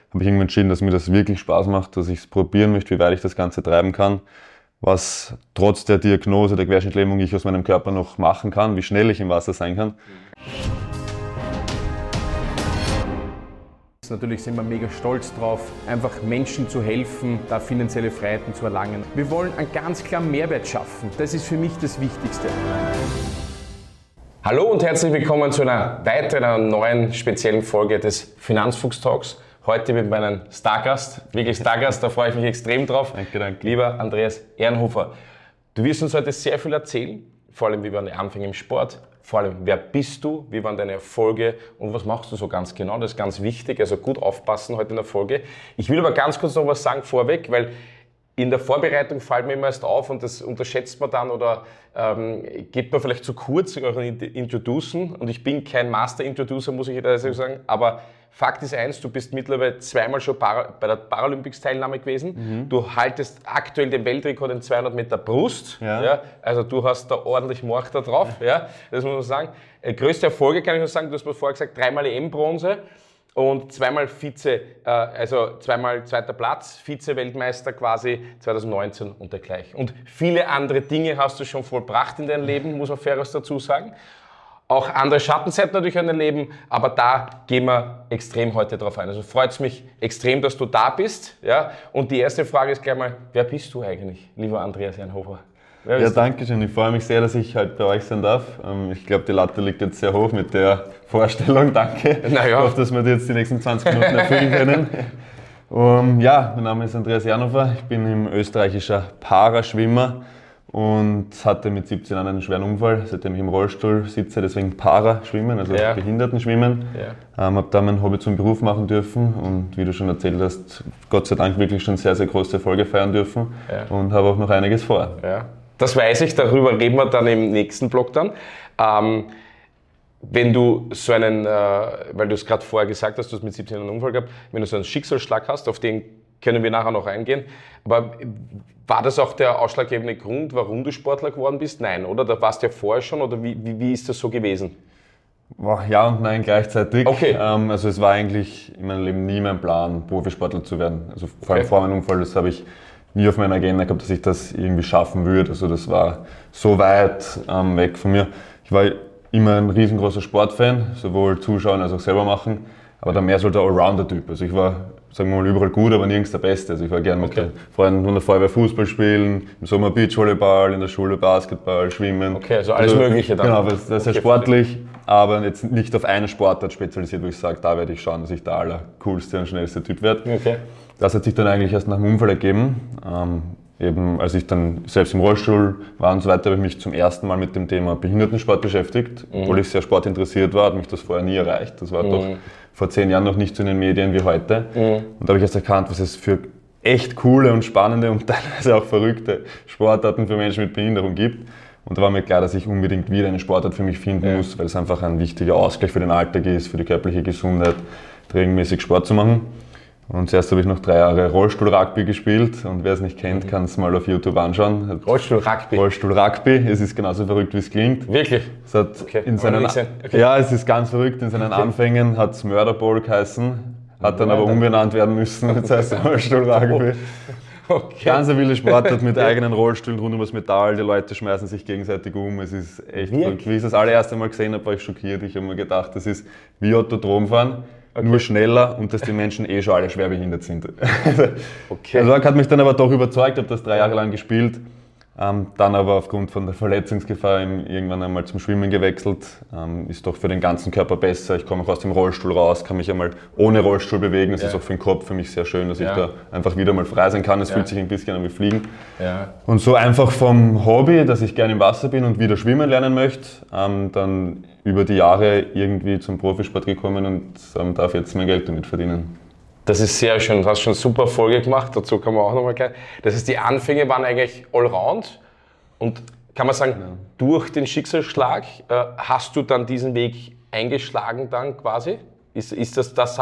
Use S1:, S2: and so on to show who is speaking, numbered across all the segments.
S1: habe ich irgendwann entschieden, dass mir das wirklich Spaß macht, dass ich es probieren möchte, wie weit ich das Ganze treiben kann, was trotz der Diagnose der Querschnittlähmung ich aus meinem Körper noch machen kann, wie schnell ich im Wasser sein kann.
S2: Natürlich sind wir mega stolz drauf, einfach Menschen zu helfen, da finanzielle Freiheiten zu erlangen. Wir wollen einen ganz klaren Mehrwert schaffen. Das ist für mich das Wichtigste. Hallo und herzlich willkommen zu einer weiteren neuen speziellen Folge des Finanzfuchs Talks. Heute mit meinem Stargast, wirklich Stargast, da freue ich mich extrem drauf.
S1: Danke.
S2: Lieber Andreas Ehrenhofer, du wirst uns heute sehr viel erzählen, vor allem wie waren die Anfänge im Sport, vor allem wer bist du, wie waren deine Erfolge und was machst du so ganz genau, das ist ganz wichtig, also gut aufpassen heute in der Folge. Ich will aber ganz kurz noch was sagen vorweg, weil in der Vorbereitung fällt mir immer erst auf und das unterschätzt man dann oder geht man vielleicht zu kurz euren Introducen und ich bin kein Master-Introducer, muss ich also sagen, aber Fakt ist eins, du bist mittlerweile zweimal schon bei der Paralympics-Teilnahme gewesen. Du haltest aktuell den Weltrekord in 200 Meter Brust. Ja, also du hast da ordentlich Morch da drauf. Ja, das muss man sagen. Größte Erfolge kann ich nur sagen, du hast mir vorher gesagt, 3-mal EM-Bronze und zweimal zweimal zweiter Platz, Vize-Weltmeister quasi 2019 und dergleichen. Und viele andere Dinge hast du schon vollbracht in deinem Leben, muss man faires dazu sagen. Auch andere Schattenseiten natürlich an deinem Leben, aber da gehen wir extrem heute drauf ein. Also freut es mich extrem, dass du da bist. Ja? Und die erste Frage ist gleich mal, wer bist du eigentlich, lieber Andreas Ehrenhofer?
S1: Ja, danke schön. Ich freue mich sehr, dass ich halt bei euch sein darf. Ich glaube, die Latte liegt jetzt sehr hoch mit der Vorstellung. Danke. Ich hoffe, dass wir die jetzt die nächsten 20 Minuten erfüllen können. Ja, mein Name ist Andreas Ehrenhofer. Ich bin ein österreichischer Paraschwimmer und hatte mit 17 Jahren einen schweren Unfall, seitdem ich im Rollstuhl sitze, deswegen Paraschwimmen, also Behindertenschwimmen. Habe da mein Hobby zum Beruf machen dürfen und wie du schon erzählt hast, Gott sei Dank wirklich schon sehr, sehr große Erfolge feiern dürfen und habe auch noch einiges vor.
S2: Ja. Das weiß ich, darüber reden wir dann im nächsten Blog dann. Wenn du so einen, weil du es gerade vorher gesagt hast, du hast mit 17 Jahren einen Unfall gehabt, wenn du so einen Schicksalsschlag hast, auf den können wir nachher noch eingehen, aber war das auch der ausschlaggebende Grund, warum du Sportler geworden bist? Nein, oder? Da warst du ja vorher schon, oder wie ist das so gewesen?
S1: Ja und nein gleichzeitig.
S2: Okay.
S1: Also es war eigentlich in meinem Leben nie mein Plan, Profisportler zu werden. Also vor allem vor meinem Unfall, das habe ich nie auf meiner Agenda gehabt, dass ich das irgendwie schaffen würde. Also das war so weit weg von mir. Ich war immer ein riesengroßer Sportfan, sowohl zuschauen als auch selber machen, aber dann mehr so der Allrounder-Typ. Also ich war, sagen wir mal, überall gut, aber nirgends der Beste. Also ich war gerne mit den Freunden von der Feuerwehr Fußball spielen, im Sommer Beachvolleyball, in der Schule Basketball, Schwimmen.
S2: Okay, also alles Mögliche dann.
S1: Genau, das ist sehr sportlich, aber jetzt nicht auf eine Sportart spezialisiert, wo ich sage, da werde ich schauen, dass ich der allercoolste und schnellste Typ werde.
S2: Okay. Das
S1: hat sich dann eigentlich erst nach dem Unfall ergeben. Eben als ich dann selbst im Rollstuhl war und so weiter, habe ich mich zum ersten Mal mit dem Thema Behindertensport beschäftigt. Obwohl ich sehr sportinteressiert war, hat mich das vorher nie erreicht. Das war doch vor 10 Jahren noch nicht so in den Medien wie heute. Und da habe ich erst erkannt, was es für echt coole und spannende und teilweise auch verrückte Sportarten für Menschen mit Behinderung gibt. Und da war mir klar, dass ich unbedingt wieder eine Sportart für mich finden muss, weil es einfach ein wichtiger Ausgleich für den Alltag ist, für die körperliche Gesundheit, regelmäßig Sport zu machen. Und zuerst habe ich noch 3 Jahre Rollstuhl-Rugby gespielt und wer es nicht kennt, kann es mal auf YouTube anschauen.
S2: Rollstuhl-Rugby?
S1: Rollstuhl-Rugby, es ist genauso verrückt, wie es klingt.
S2: Wirklich?
S1: Es hat Ja, es ist ganz verrückt. In seinen Anfängen hat es Murderball geheißen, hat dann aber umbenannt werden müssen, das heißt Rollstuhl-Rugby. Ganz eine wilde Sportart mit eigenen Rollstühlen rund um das Metall, die Leute schmeißen sich gegenseitig um, es ist echt verrückt. Wie ich das allererste Mal gesehen habe, war ich schockiert. Ich habe mir gedacht, das ist wie Autodromfahren. Nur schneller und dass die Menschen schon alle schwer behindert sind. Also hat mich dann aber doch überzeugt, habe das 3 Jahre lang gespielt, dann aber aufgrund von der Verletzungsgefahr irgendwann einmal zum Schwimmen gewechselt. Ist doch für den ganzen Körper besser, ich komme auch aus dem Rollstuhl raus, kann mich einmal ohne Rollstuhl bewegen, das ist auch für den Kopf für mich sehr schön, dass ich da einfach wieder mal frei sein kann, es fühlt sich ein bisschen an wie Fliegen. Und so einfach vom Hobby, dass ich gerne im Wasser bin und wieder schwimmen lernen möchte, dann über die Jahre irgendwie zum Profisport gekommen und darf jetzt mein Geld damit verdienen.
S2: Das ist sehr schön, du hast schon super Folge gemacht, dazu kann man auch nochmal gleich. Das heißt, die Anfänge waren eigentlich allround und kann man sagen, durch den Schicksalsschlag hast du dann diesen Weg eingeschlagen dann quasi? Ist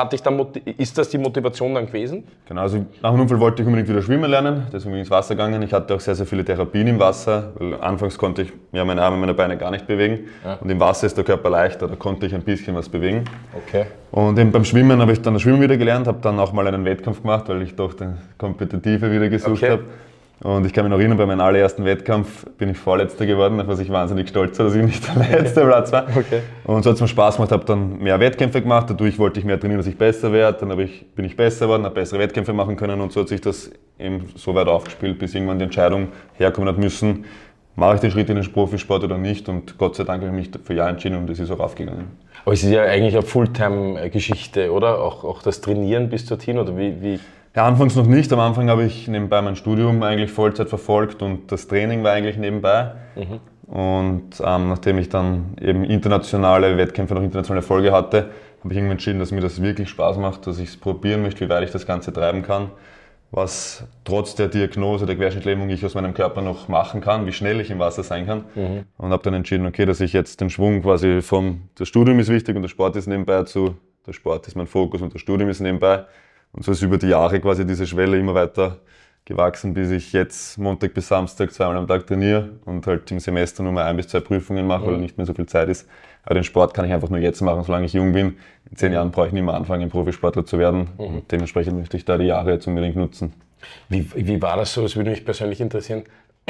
S2: das die Motivation dann gewesen?
S1: Genau, also nach dem Unfall wollte ich unbedingt wieder schwimmen lernen, deswegen bin ich ins Wasser gegangen. Ich hatte auch sehr, sehr viele Therapien im Wasser, weil anfangs konnte ich meine Arme und meine Beine gar nicht bewegen. Ja. Und im Wasser ist der Körper leichter, da konnte ich ein bisschen was bewegen.
S2: Okay.
S1: Und eben beim Schwimmen habe ich dann das Schwimmen wieder gelernt, habe dann auch mal einen Wettkampf gemacht, weil ich doch den Kompetitive wieder gesucht habe. Und ich kann mich noch erinnern, bei meinem allerersten Wettkampf bin ich Vorletzter geworden, auf was ich wahnsinnig stolz war, dass ich nicht der letzte Platz war. Okay. Und so hat es mir Spaß gemacht, habe dann mehr Wettkämpfe gemacht, dadurch wollte ich mehr trainieren, dass ich besser werde, dann bin ich besser geworden, habe bessere Wettkämpfe machen können und so hat sich das eben so weit aufgespielt, bis irgendwann die Entscheidung herkommen hat müssen, mache ich den Schritt in den Profisport oder nicht, und Gott sei Dank habe ich mich für Ja entschieden und es ist auch aufgegangen.
S2: Aber es ist ja eigentlich eine Fulltime-Geschichte, oder? Auch das Trainieren bis dorthin, oder wie?
S1: Ja, anfangs noch nicht. Am Anfang habe ich nebenbei mein Studium eigentlich Vollzeit verfolgt und das Training war eigentlich nebenbei. Und nachdem ich dann eben internationale Wettkämpfe und internationale Erfolge hatte, habe ich irgendwie entschieden, dass mir das wirklich Spaß macht, dass ich es probieren möchte, wie weit ich das Ganze treiben kann, was trotz der Diagnose der Querschnittlähmung ich aus meinem Körper noch machen kann, wie schnell ich im Wasser sein kann. Und habe dann entschieden, okay, dass ich jetzt den Schwung quasi das Studium ist wichtig und der Sport ist nebenbei der Sport ist mein Fokus und das Studium ist nebenbei. Und so ist über die Jahre quasi diese Schwelle immer weiter gewachsen, bis ich jetzt Montag bis Samstag 2-mal am Tag trainiere und halt im Semester nur mal 1 bis 2 Prüfungen mache, weil nicht mehr so viel Zeit ist. Aber den Sport kann ich einfach nur jetzt machen, solange ich jung bin. In 10 Jahren brauche ich nicht mehr anfangen, ein Profisportler zu werden. Und dementsprechend möchte ich da die Jahre jetzt unbedingt nutzen.
S2: Wie war das so? Das würde mich persönlich interessieren.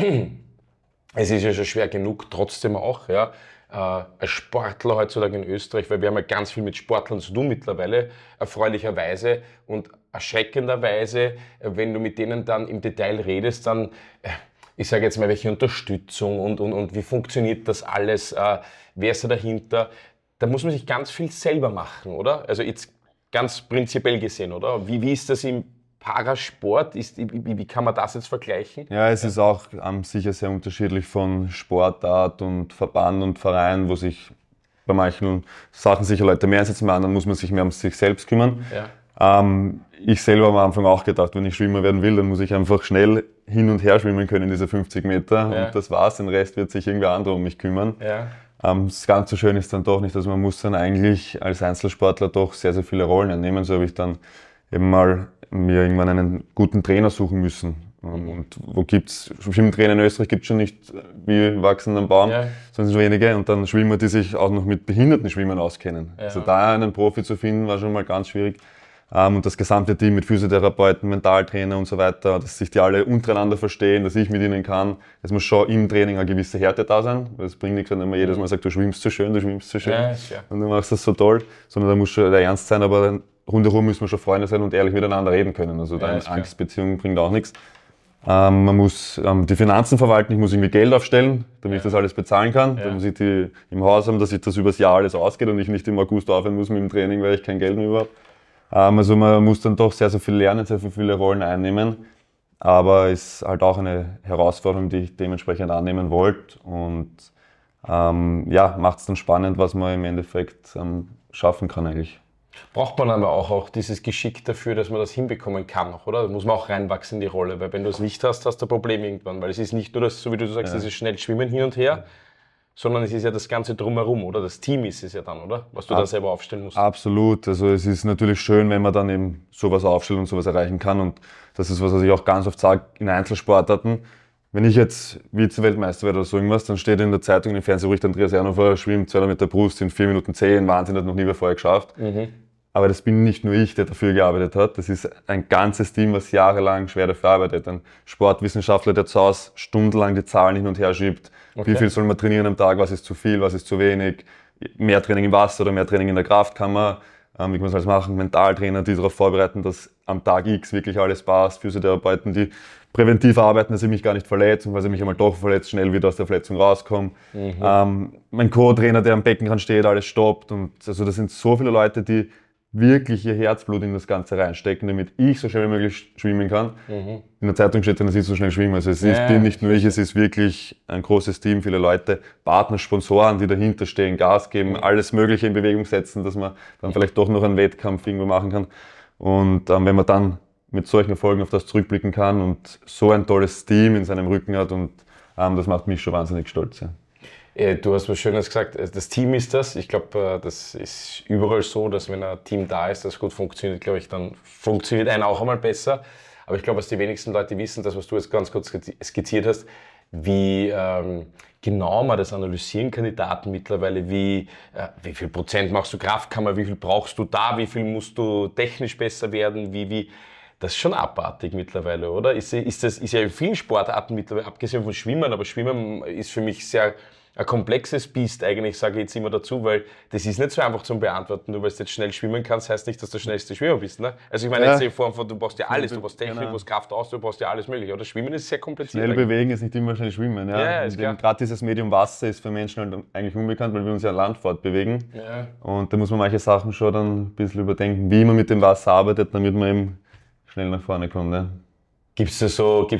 S2: Es ist ja schon schwer genug, trotzdem auch, ja, als Sportler heutzutage in Österreich, weil wir haben ja ganz viel mit Sportlern zu tun mittlerweile, erfreulicherweise und erschreckenderweise, wenn du mit denen dann im Detail redest, dann, ich sage jetzt mal, welche Unterstützung und wie funktioniert das alles, wer ist da dahinter, da muss man sich ganz viel selber machen, oder? Also jetzt ganz prinzipiell gesehen, oder? Wie ist das im Parasport, wie kann man das jetzt vergleichen?
S1: Ja, es ist auch sicher sehr unterschiedlich von Sportart und Verband und Verein, wo sich bei manchen Sachen sicher Leute mehr einsetzen, bei anderen muss man sich mehr um sich selbst kümmern. Ja. Ich selber habe am Anfang auch gedacht, wenn ich Schwimmer werden will, dann muss ich einfach schnell hin und her schwimmen können, diese 50 Meter. Ja. Und das war's, den Rest wird sich irgendwer anderer um mich kümmern. Ja. Das ganz so schön ist dann doch nicht, dass man muss dann eigentlich als Einzelsportler doch sehr, sehr viele Rollen einnehmen. So habe ich dann eben mal mir irgendwann einen guten Trainer suchen müssen. Und wo gibt's Schwimmtrainer in Österreich gibt es schon nicht wie wachsen am Baum, sondern so wenige. Und dann Schwimmer, die sich auch noch mit behinderten Schwimmern auskennen. Ja. Also da einen Profi zu finden, war schon mal ganz schwierig. Und das gesamte Team mit Physiotherapeuten, Mentaltrainer und so weiter, dass sich die alle untereinander verstehen, dass ich mit ihnen kann. Es muss schon im Training eine gewisse Härte da sein, weil es bringt nichts, wenn man jedes Mal sagt, du schwimmst so schön ja. Und du machst das so toll, sondern da muss schon der Ernst sein, aber rundherum müssen wir schon Freunde sein und ehrlich miteinander reden können. Also eine Angstbeziehung bringt auch nichts. Man muss die Finanzen verwalten, ich muss irgendwie Geld aufstellen, damit ich das alles bezahlen kann. Da muss ich die im Haus haben, dass sich das übers Jahr alles ausgeht und ich nicht im August aufhören muss mit dem Training, weil ich kein Geld mehr über habe. Also man muss dann doch sehr, sehr viel lernen, sehr viele Rollen einnehmen. Aber es ist halt auch eine Herausforderung, die ich dementsprechend annehmen wollte. Und macht es dann spannend, was man im Endeffekt schaffen kann eigentlich.
S2: Braucht man aber auch dieses Geschick dafür, dass man das hinbekommen kann, oder? Da muss man auch reinwachsen in die Rolle, weil wenn du es nicht hast, hast du ein Problem irgendwann. Weil es ist nicht nur das, so wie du sagst, das ist schnell Schwimmen hin und her, sondern es ist ja das Ganze drumherum, oder? Das Team ist es ja dann, oder? Was du da selber aufstellen musst.
S1: Absolut. Also es ist natürlich schön, wenn man dann eben sowas aufstellt und sowas erreichen kann. Und das ist was ich auch ganz oft sage in Einzelsportarten. Wenn ich jetzt Vize-Weltmeister werde oder so irgendwas, dann steht in der Zeitung, im Fernsehbericht, Andreas Ernhofer schwimmt 200 Meter Brust in 4 Minuten 10, Wahnsinn, hat noch nie wer vorher geschafft. Aber das bin nicht nur ich, der dafür gearbeitet hat. Das ist ein ganzes Team, was jahrelang schwer dafür arbeitet. Ein Sportwissenschaftler, der zu Hause stundenlang die Zahlen hin und her schiebt. Okay. Wie viel soll man trainieren am Tag? Was ist zu viel? Was ist zu wenig? Mehr Training im Wasser oder mehr Training in der Kraftkammer? Wie kann man das alles machen? Mentaltrainer, die darauf vorbereiten, dass am Tag X wirklich alles passt. Physiotherapeuten, die präventiv arbeiten, dass ich mich gar nicht verletze und falls ich mich einmal doch verletzt, schnell wieder aus der Verletzung rauskomme. Mein Co-Trainer, der am Beckenrand steht, alles stoppt. Und also das sind so viele Leute, die wirklich ihr Herzblut in das Ganze reinstecken, damit ich so schnell wie möglich schwimmen kann. In der Zeitung steht dann, dass ich so schnell schwimme. Also bin nicht nur ich, es ist wirklich ein großes Team, viele Leute, Partner, Sponsoren, die dahinter stehen, Gas geben, alles Mögliche in Bewegung setzen, dass man dann vielleicht doch noch einen Wettkampf irgendwo machen kann. Und wenn man dann mit solchen Erfolgen auf das zurückblicken kann und so ein tolles Team in seinem Rücken hat, und das macht mich schon wahnsinnig stolz. Ja.
S2: Du hast was Schönes gesagt, das Team ist das. Ich glaube, das ist überall so, dass wenn ein Team da ist, das gut funktioniert, glaube ich, dann funktioniert einer auch einmal besser. Aber ich glaube, was die wenigsten Leute wissen, das, was du jetzt ganz kurz skizziert hast, wie genau man das analysieren kann, die Daten mittlerweile, wie viel Prozent machst du Kraftkammer, wie viel brauchst du da, wie viel musst du technisch besser werden, das ist schon abartig mittlerweile, oder? Ist ja in vielen Sportarten mittlerweile, abgesehen von Schwimmen, aber Schwimmen ist für mich sehr ein komplexes Biest eigentlich, sage ich jetzt immer dazu, weil das ist nicht so einfach zum Beantworten. Nur weil du jetzt schnell schwimmen kannst, heißt nicht, dass du der schnellste Schwimmer bist. Ne? Also ich meine jetzt in Form von, du brauchst ja alles, du brauchst Technik, du brauchst Kraft aus, du brauchst ja alles mögliche. Oder Schwimmen ist sehr kompliziert.
S1: Schnell bewegen ist nicht immer schnell schwimmen. Ja? Gerade dieses Medium Wasser ist für Menschen halt eigentlich unbekannt, weil wir uns ja an Land fortbewegen. Ja. Und da muss man manche Sachen schon dann ein bisschen überdenken, wie man mit dem Wasser arbeitet, damit man eben schnell nach vorne kommt. Ne?
S2: Gibt es da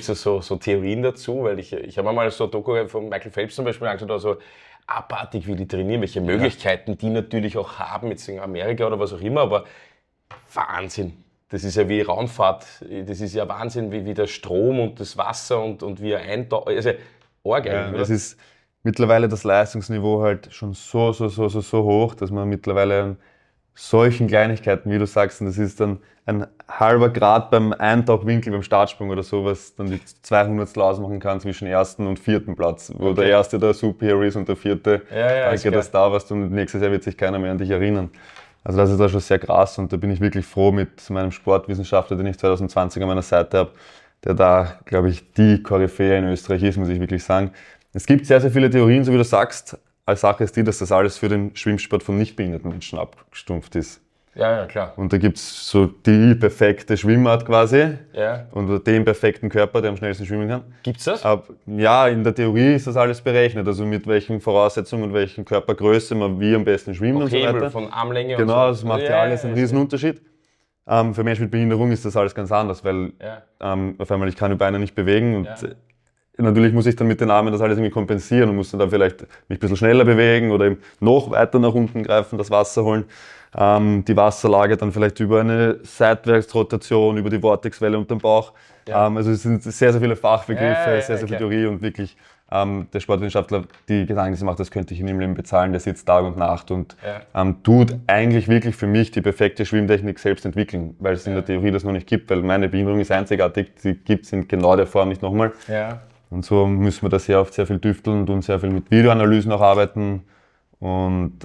S2: so Theorien dazu? Weil ich habe mal so ein Doku von Michael Phelps zum Beispiel angeschaut, also abartig, wie die trainieren, welche Möglichkeiten die natürlich auch haben, jetzt in Amerika oder was auch immer, aber Wahnsinn. Das ist ja wie Raumfahrt, das ist ja Wahnsinn, wie der Strom und das Wasser und wie er eintaucht. Also, arg eigentlich, oder?
S1: Das ist mittlerweile das Leistungsniveau halt schon so hoch, dass man mittlerweile an solchen Kleinigkeiten, wie du sagst, und das ist dann ein halber Grad beim Eintauchwinkel, beim Startsprung oder sowas, dann die 200 ausmachen kann zwischen ersten und vierten Platz, wo der erste der Superhero ist und der vierte der Star warst und nächstes Jahr wird sich keiner mehr an dich erinnern. Also das ist da schon sehr krass und da bin ich wirklich froh mit meinem Sportwissenschaftler, den ich 2020 an meiner Seite habe, der da, glaube ich, die Koryphäe in Österreich ist, muss ich wirklich sagen. Es gibt sehr viele Theorien, so wie du sagst. Als Sache ist die, dass das alles für den Schwimmsport von nicht behinderten Menschen abgestumpft ist.
S2: Ja, klar.
S1: Und da gibt es so die perfekte Schwimmart quasi und den perfekten Körper, der am schnellsten schwimmen kann.
S2: Gibt's das?
S1: Ja, in der Theorie ist das alles berechnet, also mit welchen Voraussetzungen und welchen Körpergröße man wie am besten schwimmt und so weiter.
S2: Von Armlänge
S1: und so. Genau, das macht ja alles einen riesen Unterschied. Für Menschen mit Behinderung ist das alles ganz anders, weil auf einmal ich kann die Beine nicht bewegen und natürlich muss ich dann mit den Armen das alles irgendwie kompensieren und muss dann vielleicht mich ein bisschen schneller bewegen oder eben noch weiter nach unten greifen, das Wasser holen. Die Wasserlage dann vielleicht über eine Seitwärtsrotation, über die Vortexwelle und den Bauch. Also es sind sehr viele Fachbegriffe, sehr viel Theorie und wirklich der Sportwissenschaftler, die Gedanken, die macht, das könnte ich in ihrem Leben bezahlen, der sitzt Tag und Nacht und tut eigentlich wirklich für mich die perfekte Schwimmtechnik selbst entwickeln, weil es in der Theorie das noch nicht gibt, weil meine Behinderung ist einzigartig, die gibt es in genau der Form nicht nochmal. Und so müssen wir da sehr oft sehr viel tüfteln und sehr viel mit Videoanalysen auch arbeiten. Und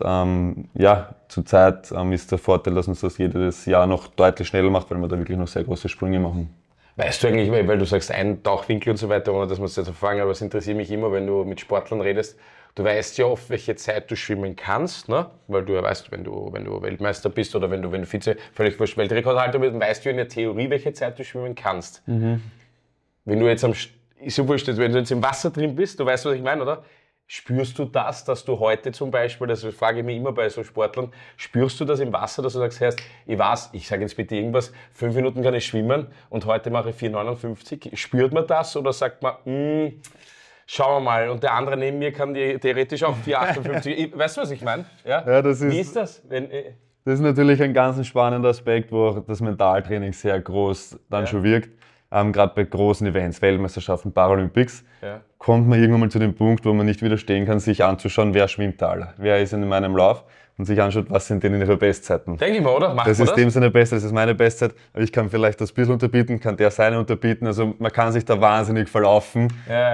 S1: zurzeit ist der Vorteil, dass uns das jedes Jahr noch deutlich schneller macht, weil wir da wirklich noch sehr große Sprünge machen.
S2: Weißt du eigentlich, weil du sagst Eintauchwinkel und so weiter, ohne dass wir es jetzt erfahren, aber es interessiert mich immer, wenn du mit Sportlern redest, du weißt ja oft, welche Zeit du schwimmen kannst, ne? Weil du ja weißt, wenn du Weltmeister bist oder wenn du völlig wurscht Weltrekordhalter bist, weißt du in der Theorie, welche Zeit du schwimmen kannst. Mhm. Wenn du jetzt wenn du jetzt im Wasser drin bist, du weißt, was ich meine, oder? Spürst du das, dass du heute zum Beispiel, das frage ich mich immer bei so Sportlern, spürst du das im Wasser, dass du sagst, ich sage jetzt bitte irgendwas, 5 Minuten kann ich schwimmen und heute mache ich 4,59. Spürt man das oder sagt man, schauen wir mal, und der andere neben mir kann theoretisch auch 4,58. Weißt du, was ich meine? Ja? Wie ist das?
S1: Das ist natürlich ein ganz spannender Aspekt, wo auch das Mentaltraining sehr groß dann schon wirkt. Gerade bei großen Events, Weltmeisterschaften, Paralympics, kommt man irgendwann mal zu dem Punkt, wo man nicht widerstehen kann, sich anzuschauen, wer schwimmt da, wer ist in meinem Lauf und sich anschaut, was sind denn ihre Bestzeiten.
S2: Denke ich mal, oder?
S1: Das ist dem seine Bestzeit, das ist meine Bestzeit, aber ich kann vielleicht das ein bisschen unterbieten, kann der seine unterbieten, also man kann sich da wahnsinnig verlaufen.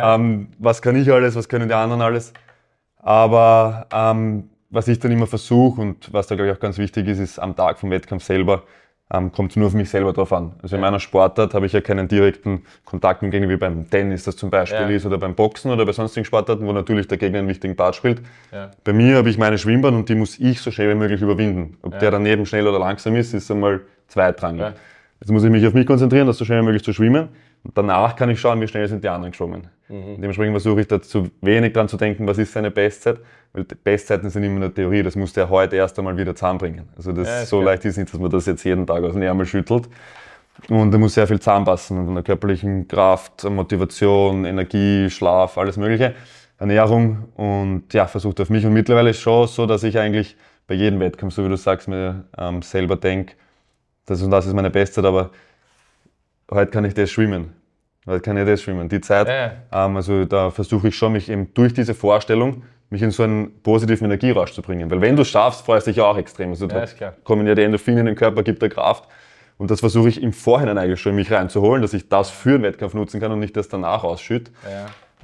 S1: Was kann ich alles, was können die anderen alles? Aber was ich dann immer versuche und was da glaube ich auch ganz wichtig ist am Tag vom Wettkampf selber, kommt es nur auf mich selber drauf an. Also in meiner Sportart habe ich ja keinen direkten Kontakt mit dem Gegner, wie beim Tennis das zum Beispiel ist oder beim Boxen oder bei sonstigen Sportarten, wo natürlich der Gegner einen wichtigen Part spielt. Bei mir habe ich meine Schwimmbahn und die muss ich so schnell wie möglich überwinden. Ob der daneben schnell oder langsam ist einmal zweitrangig. Jetzt muss ich mich auf mich konzentrieren, das so schnell wie möglich zu schwimmen. Und danach kann ich schauen, wie schnell sind die anderen geschwommen. Dementsprechend versuche ich da zu wenig dran zu denken, was ist seine Bestzeit. Weil Bestzeiten sind immer in der Theorie, das muss der heute erst einmal wieder zusammenbringen. Also das so leicht ist nicht, dass man das jetzt jeden Tag aus dem Ärmel schüttelt. Und da muss sehr viel zusammenpassen von der körperlichen Kraft, Motivation, Energie, Schlaf, alles mögliche. Ernährung und versucht auf mich. Und mittlerweile ist es schon so, dass ich eigentlich bei jedem Wettkampf, so wie du sagst, mir selber denke, das und das ist meine Bestzeit, aber heute kann ich das schwimmen. weil kann ich das schwimmen. Die Zeit, also da versuche ich schon, mich eben durch diese Vorstellung, mich in so einen positiven Energierausch zu bringen. Weil wenn du es schaffst, freust du dich ja auch extrem. Also da kommen ja die Endorphine in den Körper, gibt der Kraft. Und das versuche ich im Vorhinein eigentlich schon in mich reinzuholen, dass ich das für den Wettkampf nutzen kann und nicht das danach ausschütte. Ja.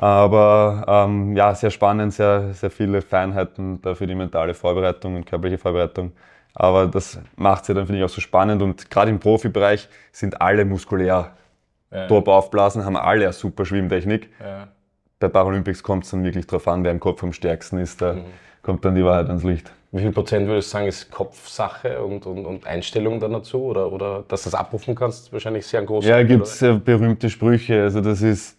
S1: Aber sehr spannend, sehr, sehr viele Feinheiten da für die mentale Vorbereitung und körperliche Vorbereitung. Aber das macht es ja dann, finde ich, auch so spannend. Und gerade im Profibereich sind alle muskulär top aufblasen, haben alle eine super Schwimmtechnik. Ja. Bei Paralympics kommt es dann wirklich darauf an, wer im Kopf am stärksten ist. Da kommt dann die Wahrheit ans Licht.
S2: Wie viel Prozent würdest du sagen, ist Kopfsache und Einstellung dann dazu? Oder dass du das abrufen kannst, wahrscheinlich sehr ein großer
S1: Punkt. Ja, gibt es berühmte Sprüche. Also das ist,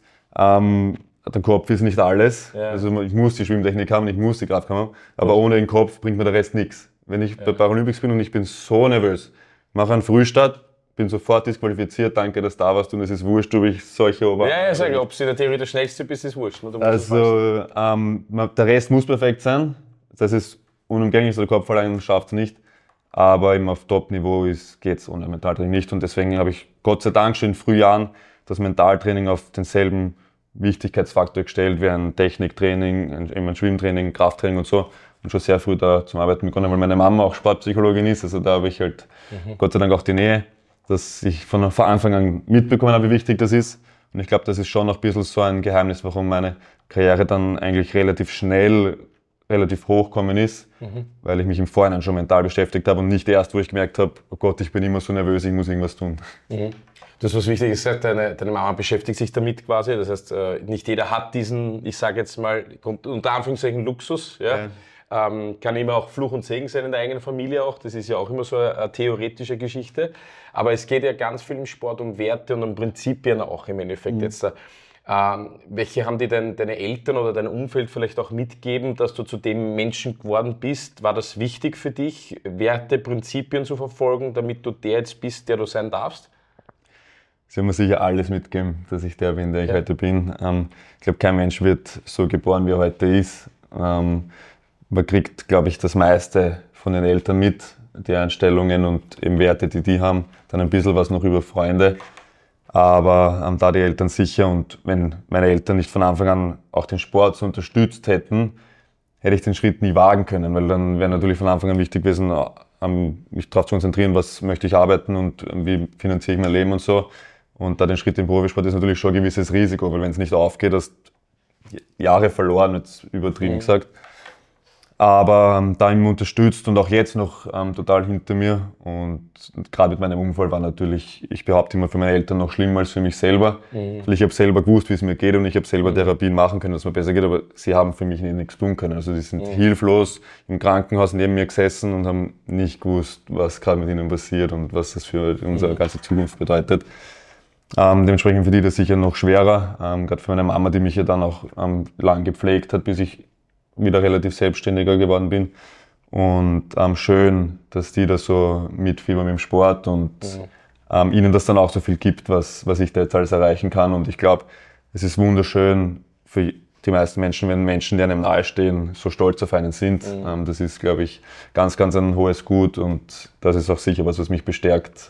S1: der Kopf ist nicht alles. Ja. Also ich muss die Schwimmtechnik haben, ich muss die Kraft haben, aber ohne den Kopf bringt mir der Rest nichts. Wenn ich bei Paralympics bin und ich bin so nervös, mache einen Frühstart, bin sofort disqualifiziert, danke, dass du da warst und es ist wurscht, ob ich solche Ober...
S2: Ja, ich sage, ob du in der Theorie der Schnellste bist, ist wurscht.
S1: Also der Rest muss perfekt sein, das ist unumgänglich, so der Kopf allein schafft es nicht, aber eben auf Top-Niveau geht es ohne Mentaltraining nicht und deswegen habe ich Gott sei Dank schon in Frühjahren das Mentaltraining auf denselben Wichtigkeitsfaktor gestellt wie ein Techniktraining, ein Schwimmtraining, Krafttraining und so. Und schon sehr früh da zum Arbeiten begonnen, weil meine Mama auch Sportpsychologin ist. Also da habe ich halt Gott sei Dank auch die Nähe, dass ich von Anfang an mitbekommen habe, wie wichtig das ist. Und ich glaube, das ist schon noch ein bisschen so ein Geheimnis, warum meine Karriere dann eigentlich relativ schnell, relativ hochgekommen ist, weil ich mich im Vorhinein schon mental beschäftigt habe und nicht erst, wo ich gemerkt habe, oh Gott, ich bin immer so nervös, ich muss irgendwas tun.
S2: Du hast was Wichtiges gesagt, deine Mama beschäftigt sich damit quasi. Das heißt, nicht jeder hat diesen, ich sage jetzt mal, unter Anführungszeichen Luxus. Ja? Kann immer auch Fluch und Segen sein in der eigenen Familie auch. Das ist ja auch immer so eine theoretische Geschichte. Aber es geht ja ganz viel im Sport um Werte und um Prinzipien auch im Endeffekt. Jetzt, welche haben dir deine Eltern oder dein Umfeld vielleicht auch mitgegeben, dass du zu dem Menschen geworden bist? War das wichtig für dich, Werte, Prinzipien zu verfolgen, damit du der jetzt bist, der du sein darfst?
S1: Sie haben mir sicher alles mitgegeben, dass ich der bin, der ich heute bin. Ich glaube, kein Mensch wird so geboren, wie er heute ist. Man kriegt, glaube ich, das meiste von den Eltern mit, die Einstellungen und eben Werte, die haben. Dann ein bisschen was noch über Freunde. Aber da die Eltern sicher, und wenn meine Eltern nicht von Anfang an auch den Sport so unterstützt hätten, hätte ich den Schritt nie wagen können, weil dann wäre natürlich von Anfang an wichtig gewesen, mich darauf zu konzentrieren, was möchte ich arbeiten und wie finanziere ich mein Leben und so. Und da den Schritt im Profisport ist natürlich schon ein gewisses Risiko, weil wenn es nicht aufgeht, hast du Jahre verloren, jetzt übertrieben gesagt. Aber da ihn unterstützt und auch jetzt noch total hinter mir. Und gerade mit meinem Unfall war natürlich, ich behaupte immer, für meine Eltern noch schlimmer als für mich selber. Weil ich habe selber gewusst, wie es mir geht und ich habe selber Therapien machen können, dass es mir besser geht, aber sie haben für mich nichts tun können. Also sie sind hilflos im Krankenhaus neben mir gesessen und haben nicht gewusst, was gerade mit ihnen passiert und was das für unsere ganze Zukunft bedeutet. Dementsprechend für die das sicher noch schwerer, gerade für meine Mama, die mich ja dann auch lang gepflegt hat, bis ich wieder relativ selbstständiger geworden bin. Und schön, dass die da so mitfiebern mit dem Sport und ihnen das dann auch so viel gibt, was ich da jetzt alles erreichen kann. Und ich glaube, es ist wunderschön für die meisten Menschen, wenn Menschen, die einem nahestehen, so stolz auf einen sind. Das ist, glaube ich, ganz, ganz ein hohes Gut und das ist auch sicher was mich bestärkt.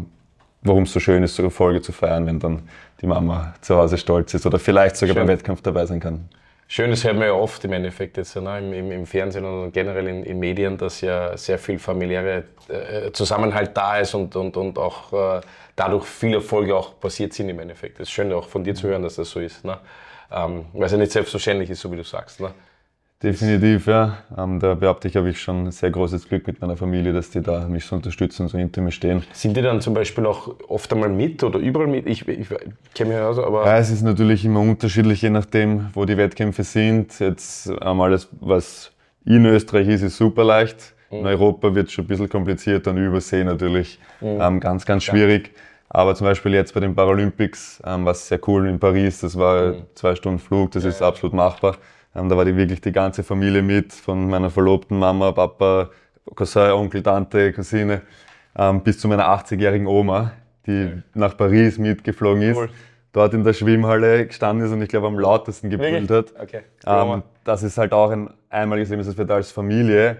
S1: Warum es so schön ist, so Erfolge zu feiern, wenn dann die Mama zu Hause stolz ist oder vielleicht sogar beim Wettkampf dabei sein kann.
S2: Schön, das hört man ja oft im Endeffekt jetzt, im Fernsehen und generell in Medien, dass ja sehr viel familiäre Zusammenhalt da ist und auch dadurch viele Erfolge auch passiert sind im Endeffekt. Das ist schön auch von dir zu hören, dass das so ist, ne? Weil es ja nicht selbstverständlich ist, so wie du sagst. Ne?
S1: Definitiv, ja. Da behaupte ich, habe ich schon sehr großes Glück mit meiner Familie, dass die da mich so unterstützen und so hinter mir stehen.
S2: Sind die dann zum Beispiel auch oft einmal mit oder überall mit? Ich kenne mich aus, aber...
S1: Ja, es ist natürlich immer unterschiedlich, je nachdem, wo die Wettkämpfe sind. Jetzt alles, was in Österreich ist super leicht. In Europa wird es schon ein bisschen komplizierter und Übersee natürlich ganz, ganz schwierig. Aber zum Beispiel jetzt bei den Paralympics war es sehr cool in Paris. Das war 2 Stunden Flug, das ist absolut machbar. Da war wirklich die ganze Familie mit, von meiner Verlobten, Mama, Papa, Cousin, Onkel, Tante, Cousine, bis zu meiner 80-jährigen Oma, die nach Paris mitgeflogen ist, dort in der Schwimmhalle gestanden ist und ich glaube am lautesten gebrüllt hat. Okay. Das ist halt auch ein einmaliges Erlebnis, das wir da als Familie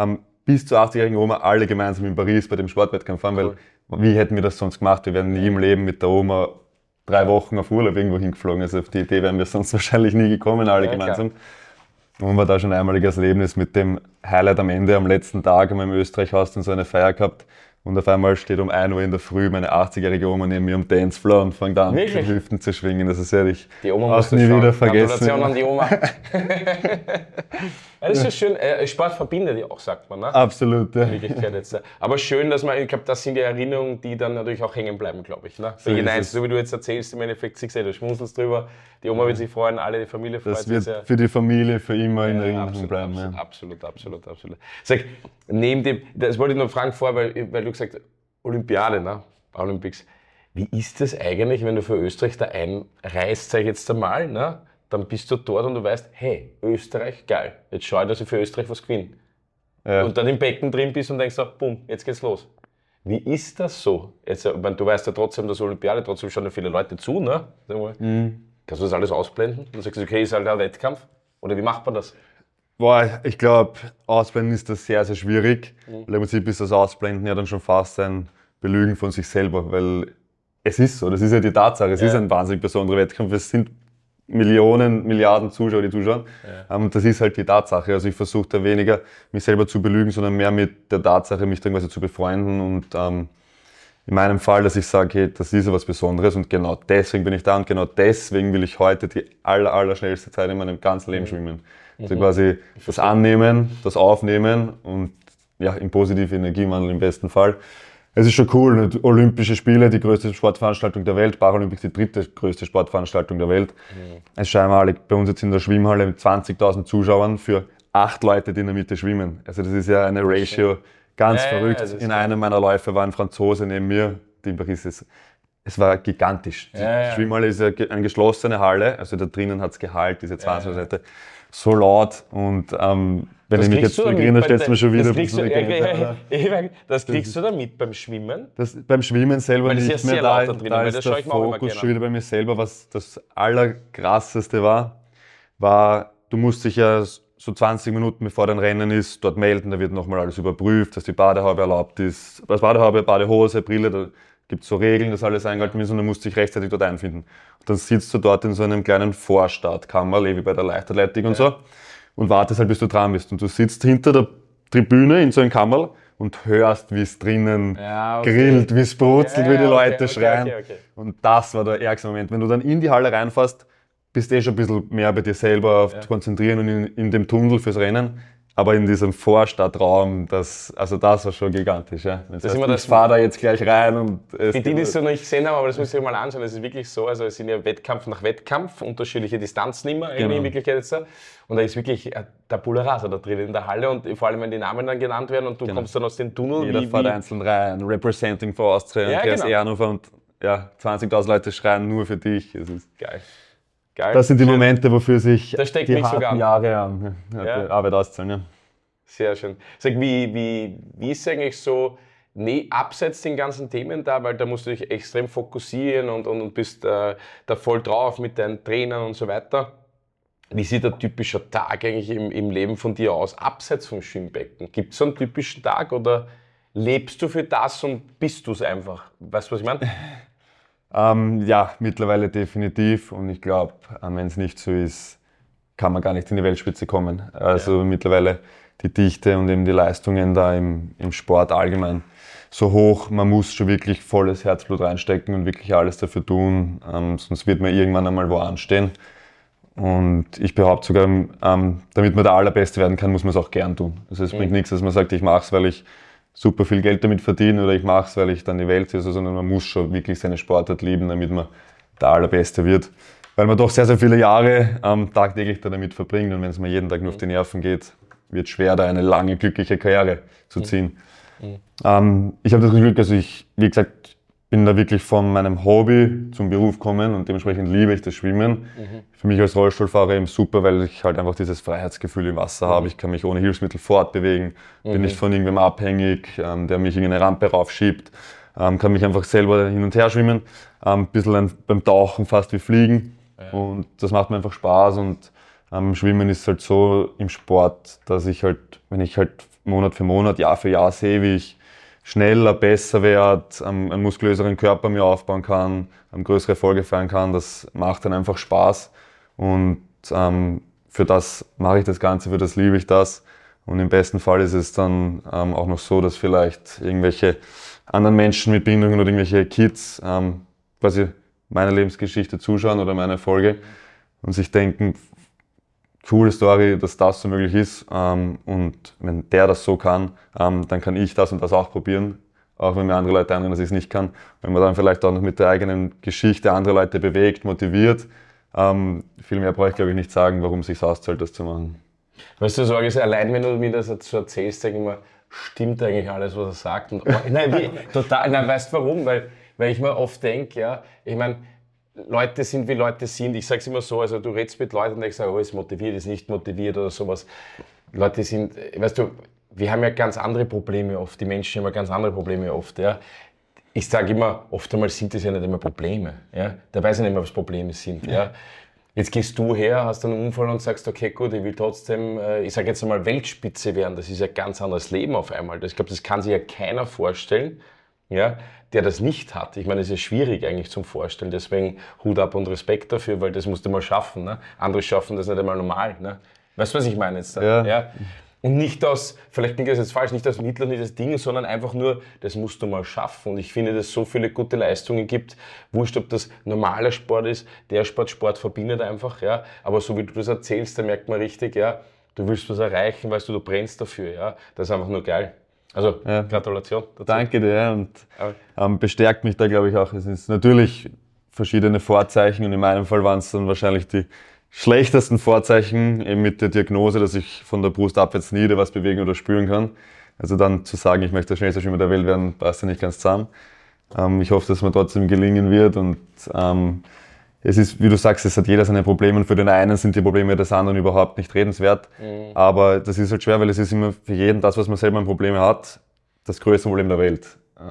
S1: bis zur 80-jährigen Oma alle gemeinsam in Paris bei dem Sportwettkampf fahren, weil wie hätten wir das sonst gemacht? Wir wären nie im Leben mit der Oma 3 Wochen auf Urlaub irgendwo hingeflogen. Also auf die Idee wären wir sonst wahrscheinlich nie gekommen, alle gemeinsam. Und war da schon ein einmaliges Erlebnis mit dem Highlight am Ende, am letzten Tag, haben wir im Österreich-Haus dann so eine Feier gehabt. Und auf einmal steht um 1 Uhr in der Früh meine 80-jährige Oma neben mir am Dancefloor und fängt an, die Hüften zu schwingen. Das werde ich auch nie wieder vergessen.
S2: Gratulation an die Oma. Ja, das ist ja schön. Sport verbindet ja auch, sagt man. Ne?
S1: Absolut. Ja.
S2: Wirklichkeit jetzt. Aber schön, dass man, ich glaube, das sind die Erinnerungen, die dann natürlich auch hängen bleiben, glaube ich. Ne? So, so wie du jetzt erzählst, im Endeffekt, du schmunzelst drüber, die Oma wird sich freuen, alle, die Familie freut sich.
S1: Das wird für die Familie für immer in Erinnerung bleiben.
S2: Absolut. Sag, neben dem, das wollte ich noch fragen vorher, weil du gesagt hast, Olympiade, ne? Olympics. Wie ist das eigentlich, wenn du für Österreich da einreist, sag ich jetzt einmal, ne? Dann bist du dort und du weißt, hey, Österreich, geil, jetzt schau ich, dass ich für Österreich was gewinne. Ja. Und dann im Becken drin bist und denkst, so, bumm, jetzt geht's los. Wie ist das so? Jetzt, ich meine, du weißt ja trotzdem, dass Olympiade, trotzdem schauen ja viele Leute zu, ne? Kannst du das alles ausblenden? Und sagst du, okay, ist halt ein Wettkampf? Oder wie macht man das?
S1: Boah, ich glaube, ausblenden ist das sehr, sehr schwierig. Weil im Prinzip ist das Ausblenden ja dann schon fast ein Belügen von sich selber, weil es ist so, das ist ja die Tatsache, es ist ein wahnsinnig besonderer Wettkampf, es sind Millionen, Milliarden Zuschauer, die zuschauen. Das ist halt die Tatsache. Also ich versuche da weniger mich selber zu belügen, sondern mehr mit der Tatsache, mich da quasi zu befreunden und in meinem Fall, dass ich sage, hey, das ist ja was Besonderes und genau deswegen bin ich da und genau deswegen will ich heute die allerschnellste Zeit in meinem ganzen Leben schwimmen. Also quasi das Annehmen, das Aufnehmen und ja, im positiven Energiewandel im besten Fall. Es ist schon cool, Olympische Spiele, die größte Sportveranstaltung der Welt, Paralympics die 3. größte Sportveranstaltung der Welt. Es ist schon einmalig bei uns jetzt in der Schwimmhalle mit 20.000 Zuschauern für 8 Leute, die in der Mitte schwimmen. Also das ist ja eine Ratio ganz verrückt. In einem meiner Läufe war ein Franzose neben mir, die in Paris ist. Es war gigantisch. Die Schwimmhalle ist ja eine geschlossene Halle, also da drinnen hat es Gehalt, diese 20 Seite. So laut und wenn ich mich jetzt zurückerinnere, stellst du mir schon wieder
S2: das kriegst du da mit beim Schwimmen?
S1: Beim Schwimmen selber
S2: weil
S1: nicht mehr, da ist der Fokus schon wieder bei mir selber. Was das Allerkrasseste war, du musst dich ja so 20 Minuten bevor dein Rennen ist, dort melden, da wird nochmal alles überprüft, dass die Badehaube erlaubt ist. Was Badehaube, Badehose, Brille, da gibt es so Regeln, dass alles eingehalten ist und du musst dich rechtzeitig dort einfinden. Und dann sitzt du dort in so einem kleinen Vorstartkammerl, wie bei der Leichtathletik und so, und wartest halt, bis du dran bist. Und du sitzt hinter der Tribüne in so einem Kammerl und hörst, wie es drinnen grillt, wie es brutzelt, wie die Leute schreien. Und das war der ärgste Moment. Wenn du dann in die Halle reinfährst, bist du schon ein bisschen mehr bei dir selber zu konzentrieren und in dem Tunnel fürs Rennen. Aber in diesem Vorstadtraum, das war schon gigantisch. Ja. Ich fahre da jetzt gleich rein. Und
S2: die das so noch nicht gesehen haben, aber das müsst ihr mal anschauen. Es ist wirklich so, also es sind ja Wettkampf nach Wettkampf, unterschiedliche Distanzen immer in Wirklichkeit jetzt. Und da ist wirklich der Rasa da drin in der Halle und vor allem, wenn die Namen dann genannt werden und du kommst dann aus dem Tunnel.
S1: Jeder fährt einzeln rein, representing for Austria, Andreas Ehrenhofer und 20.000 Leute schreien nur für dich. Es ist
S2: geil.
S1: Das sind die Momente, wofür sich
S2: die
S1: harten Jahre Arbeit auszahlen. Ja.
S2: Sehr schön. Sag, wie ist es eigentlich so, abseits den ganzen Themen da, weil da musst du dich extrem fokussieren und bist da voll drauf mit deinen Trainern und so weiter. Wie sieht ein typischer Tag eigentlich im Leben von dir aus, abseits vom Schwimmbecken? Gibt es so einen typischen Tag oder lebst du für das und bist du es einfach? Weißt du, was ich meine?
S1: Ja, mittlerweile definitiv und ich glaube, wenn es nicht so ist, kann man gar nicht in die Weltspitze kommen. Also mittlerweile die Dichte und eben die Leistungen da im Sport allgemein so hoch, man muss schon wirklich volles Herzblut reinstecken und wirklich alles dafür tun, sonst wird man irgendwann einmal wo anstehen. Und ich behaupte sogar, damit man der Allerbeste werden kann, muss man es auch gern tun. Also es bringt nichts, dass man sagt, ich mache es, weil ich super viel Geld damit verdiene oder ich mache es, weil ich dann die Welt sehe, sondern man muss schon wirklich seine Sportart lieben, damit man der Allerbeste wird. Weil man doch sehr, sehr viele Jahre tagtäglich damit verbringt und wenn es mir jeden Tag nur auf die Nerven geht, wird es schwer, da eine lange, glückliche Karriere zu ziehen. Ich habe das Glück, also wie gesagt, bin da wirklich von meinem Hobby zum Beruf gekommen und dementsprechend liebe ich das Schwimmen. Für mich als Rollstuhlfahrer eben super, weil ich halt einfach dieses Freiheitsgefühl im Wasser habe. Ich kann mich ohne Hilfsmittel fortbewegen, bin nicht von irgendwem abhängig, der mich in eine Rampe raufschiebt, kann mich einfach selber hin und her schwimmen, ein bisschen beim Tauchen fast wie Fliegen und das macht mir einfach Spaß und Schwimmen ist halt so im Sport, dass ich halt, wenn ich halt Monat für Monat, Jahr für Jahr sehe, wie ich schneller, besser werde, einen muskulöseren Körper mir aufbauen kann, größere Erfolge feiern kann. Das macht dann einfach Spaß und für das mache ich das Ganze, für das liebe ich das. Und im besten Fall ist es dann auch noch so, dass vielleicht irgendwelche anderen Menschen mit Behinderungen oder irgendwelche Kids quasi meine Lebensgeschichte zuschauen oder meine Erfolge und sich denken, coole Story, dass das so möglich ist. Und wenn der das so kann, dann kann ich das und das auch probieren. Auch wenn mir andere Leute einreden, dass ich es nicht kann. Wenn man dann vielleicht auch noch mit der eigenen Geschichte andere Leute bewegt, motiviert, viel mehr brauche ich, glaube ich, nicht sagen, warum es sich auszahlt, das zu machen.
S2: Weißt du, so allein wenn du mir das so erzählst, denke ich mir, stimmt eigentlich alles, was er sagt? Und, total, weißt du warum? Weil ich mir oft denke, ja, ich meine, Leute sind, wie Leute sind. Ich sage es immer so, also du redest mit Leuten und denkst, oh, ist motiviert, ist nicht motiviert oder sowas. Leute sind, weißt du, wir haben ja ganz andere Probleme oft, die Menschen haben ja ganz andere Probleme oft, ja. Ich sage immer, oft einmal sind das ja nicht immer Probleme. Ja? Da weiß ich nicht mehr, was Probleme sind. Ja? Jetzt gehst du her, hast einen Unfall und sagst, okay, gut, ich will trotzdem, ich sage jetzt einmal Weltspitze werden. Das ist ja ein ganz anderes Leben auf einmal. Ich glaube, das kann sich ja keiner vorstellen, ja, der das nicht hat. Ich meine, es ist ja schwierig eigentlich zum Vorstellen. Deswegen Hut ab und Respekt dafür, weil das musst du mal schaffen. Ne? Andere schaffen das nicht einmal normal. Ne? Weißt du, was ich meine jetzt?
S1: Ja.
S2: Ja? Und nicht aus, vielleicht klingt das jetzt falsch, nicht aus Mitleid, nicht das Ding, sondern einfach nur, das musst du mal schaffen. Und ich finde, dass es so viele gute Leistungen gibt, wurscht, ob das normaler Sport ist, der Sport verbindet einfach, ja. Aber so wie du das erzählst, da merkt man richtig, ja, du willst was erreichen, weißt du brennst dafür, ja. Das ist einfach nur geil. Also, ja. Gratulation dazu.
S1: Danke dir und bestärkt mich da, glaube ich, auch. Es ist natürlich verschiedene Vorzeichen und in meinem Fall waren es dann wahrscheinlich die schlechtesten Vorzeichen, eben mit der Diagnose, dass ich von der Brust abwärts nie was bewegen oder spüren kann. Also dann zu sagen, ich möchte der schnellste Schwimmer der Welt werden, passt ja nicht ganz zusammen. Ich hoffe, dass es mir trotzdem gelingen wird und es ist, wie du sagst, es hat jeder seine Probleme und für den einen sind die Probleme des anderen überhaupt nicht redenswert. Aber das ist halt schwer, weil es ist immer für jeden das, was man selber an Probleme hat, das größte Problem der Welt.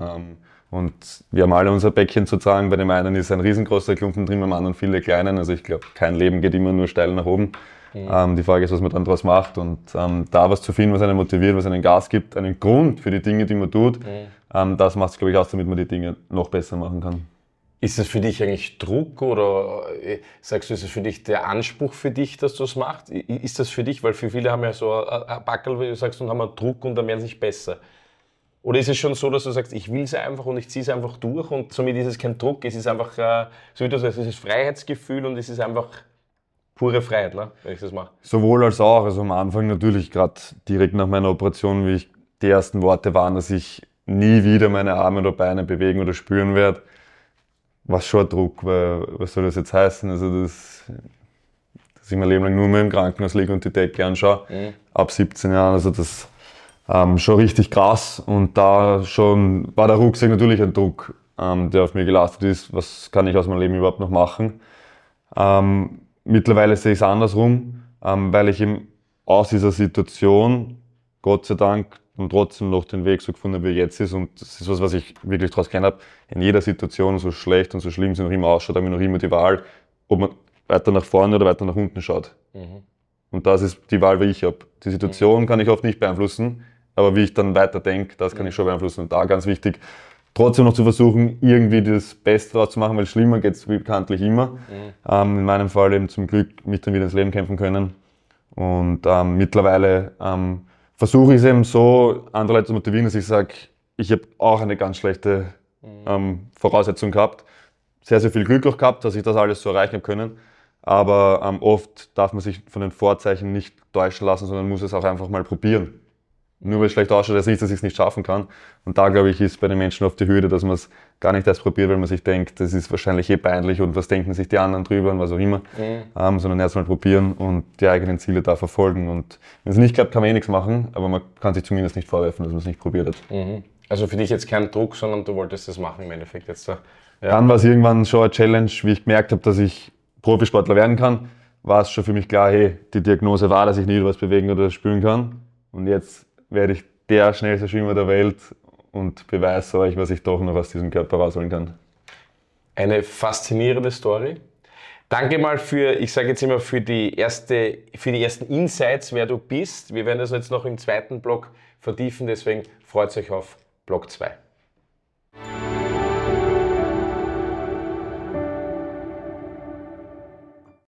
S1: Und wir haben alle unser Päckchen zu tragen. Bei dem einen ist ein riesengroßer Klumpen drin, beim anderen viele kleinen. Also ich glaube, kein Leben geht immer nur steil nach oben. Die Frage ist, was man dann daraus macht. Und da was zu finden, was einen motiviert, was einen Gas gibt, einen Grund für die Dinge, die man tut, das macht es, glaube ich, aus, damit man die Dinge noch besser machen kann.
S2: Ist das für dich eigentlich Druck oder sagst du, ist es für dich der Anspruch für dich, dass du es machst? Ist das für dich, weil für viele haben ja so ein Backel, wie du sagst, und haben einen Druck und dann werden sie nicht besser. Oder ist es schon so, dass du sagst, ich will es einfach und ich ziehe es einfach durch und somit ist es kein Druck, es ist einfach, so wie du sagst, es ist Freiheitsgefühl und es ist einfach pure Freiheit, ne, wenn ich das mache?
S1: Sowohl als auch. Also am Anfang natürlich, gerade direkt nach meiner Operation, wie die ersten Worte waren, dass ich nie wieder meine Arme oder Beine bewegen oder spüren werde, war schon ein Druck, weil was soll das jetzt heißen? Also dass ich mein Leben lang nur mehr im Krankenhaus liege und die Decke anschaue, ab 17 Jahren, also das schon richtig krass und da schon war der Rucksack natürlich ein Druck, der auf mir gelastet ist. Was kann ich aus meinem Leben überhaupt noch machen? Mittlerweile sehe ich es andersrum, weil ich eben aus dieser Situation, Gott sei Dank, und trotzdem noch den Weg so gefunden habe, wie er jetzt ist. Und das ist was ich wirklich daraus gelernt habe. In jeder Situation, so schlecht und so schlimm sie noch immer ausschaut, habe ich noch immer die Wahl, ob man weiter nach vorne oder weiter nach unten schaut. Und das ist die Wahl, wie ich habe. Die Situation kann ich oft nicht beeinflussen, aber wie ich dann weiter denke, das kann ich schon beeinflussen. Und da ganz wichtig, trotzdem noch zu versuchen, irgendwie das Beste daraus zu machen, weil schlimmer geht es bekanntlich immer. In meinem Fall eben zum Glück mich dann wieder ins Leben kämpfen können. Und mittlerweile versuche ich es eben so, andere Leute zu motivieren, dass ich sage, ich habe auch eine ganz schlechte Voraussetzung gehabt. Sehr, sehr viel Glück auch gehabt, dass ich das alles so erreichen habe können. Aber oft darf man sich von den Vorzeichen nicht täuschen lassen, sondern muss es auch einfach mal probieren. Nur weil es schlecht ausschaut, heißt nicht, dass ich es nicht schaffen kann. Und da, glaube ich, ist bei den Menschen oft die Hürde, dass man es gar nicht erst probiert, weil man sich denkt, das ist wahrscheinlich peinlich und was denken sich die anderen drüber und was auch immer. Sondern erst mal probieren und die eigenen Ziele da verfolgen. Und wenn es nicht klappt, kann man nichts machen, aber man kann sich zumindest nicht vorwerfen, dass man es nicht probiert hat.
S2: Also für dich jetzt kein Druck, sondern du wolltest das machen im Endeffekt jetzt. Ja.
S1: Dann war es irgendwann schon eine Challenge, wie ich gemerkt habe, dass ich Profisportler werden kann, war es schon für mich klar, hey, die Diagnose war, dass ich nie was bewegen oder spüren kann. Und jetzt werde ich der schnellste Schwimmer der Welt und beweise euch, was ich doch noch aus diesem Körper rausholen kann.
S2: Eine faszinierende Story. Danke mal ich sage jetzt immer, für die ersten Insights, wer du bist. Wir werden das jetzt noch im zweiten Block vertiefen, deswegen freut euch auf Block 2.